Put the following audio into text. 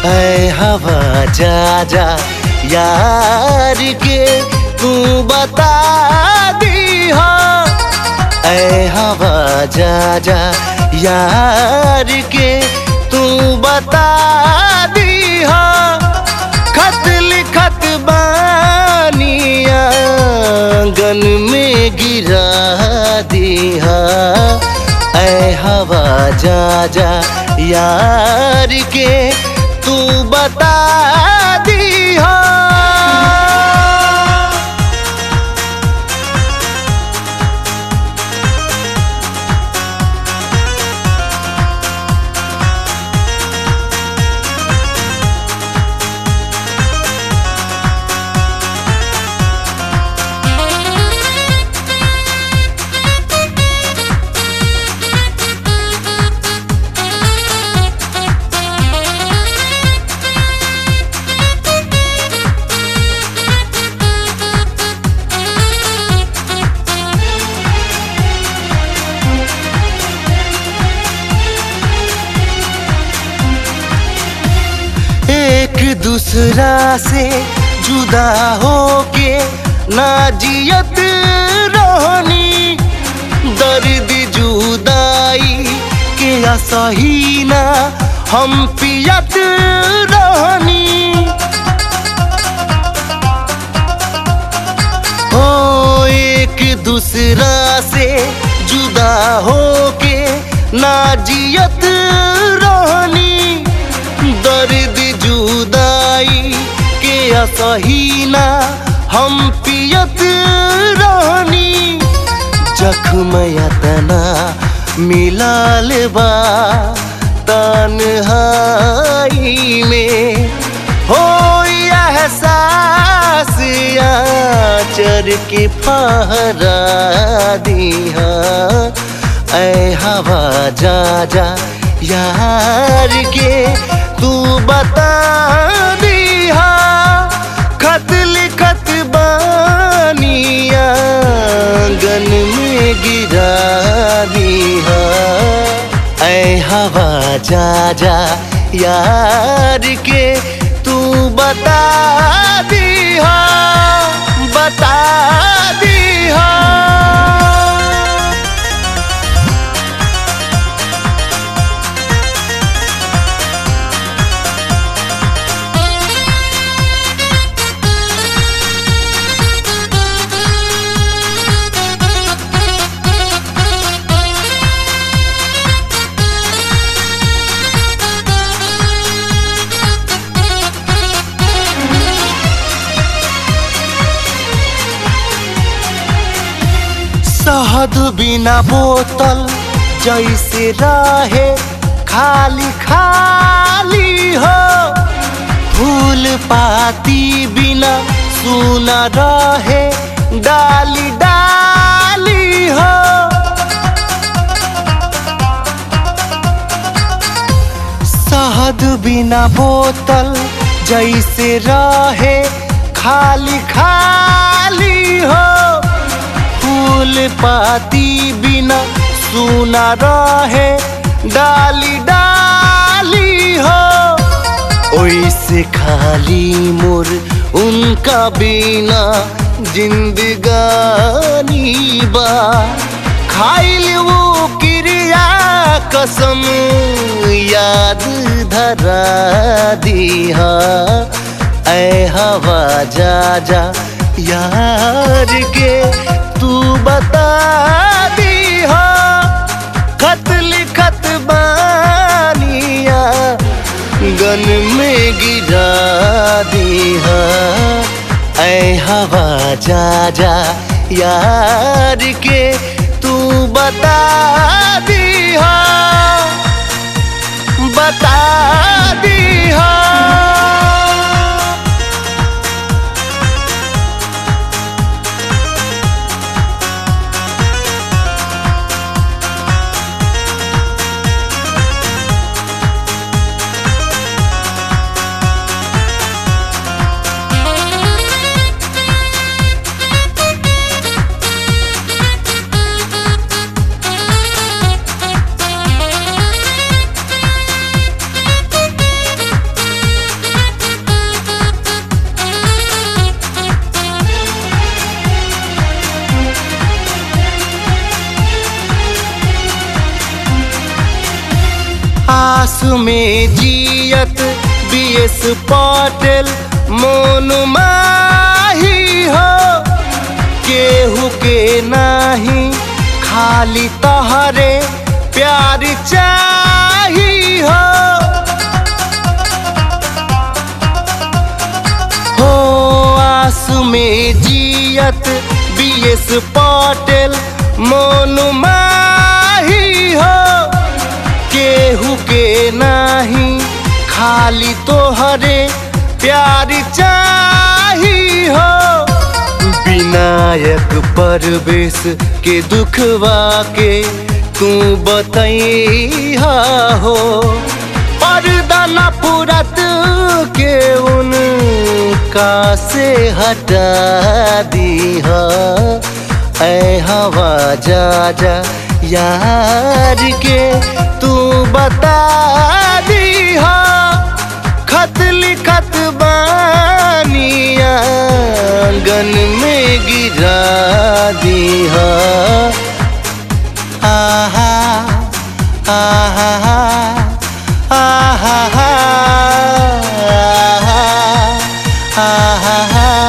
ऐ हवा जा जा यार के तू बता दी हो। ऐ हवा जा जा यार के तू बता दी हो। खत लिखत बानिया आंगन में गिरा दी हो। ऐ हवा जा जा यार के तू बता दी हो। एक दूसरा से जुदा होके ना जियत रहनी। दर्द जुदाई के असही ना हम पियत रहनी। ओ एक दूसरा से जुदा होके ना जियत रहनी। दर्द जुदाई के असही ना हम पियत रहनी। जख्म यातना मिलाल बा तन्हाई में हो। एहसास आचर के फहरा दिया। ऐ हवा जा जा यार के तू बता दी हो। खत लिखत बानिया आंगन में गिरा दी हो। ऐ हवा जा जा यार के तू बता दी हो। बता दी हो। शहद बिना बोतल जैसे रहे खाली खाली हो। फूल पाती बिना सुना रहे डाली डाली हो। शहद बिना बोतल जैसे रहे खाली खाली हो। फूल पाती बिना सुना रहे डाली डाली हो। ओइसे खाली मोर उनका बिना जिंदगानी बा। खाइल वो क्रिया कसम याद धरा दिया। ऐ हवा जा जा यार के तू बता दी हो। खत लिखत बानिया गन में गिरा दी हो। ऐ हवा जा जा यार के तू बता दी हो। बता दी हो। में जियत बीएस पाटिल मोन माही हो, केहू के नाही खाली तहरे प्यार चाही हो आस में जियत बीएस पाटिल मोन माही हो, केहू के नाही खाली तोहरे प्यार चाही हो। विनायक परवेश के दुखवा के तू बतैहा हो, पर्दा न पुरत के उनका से हटा दीहा। ऐ हवा जा जा यार के तू बता दीहा, खत लिखत बानिया आंगन में गिरा दीहा। आहा आहा आहा आहा आहा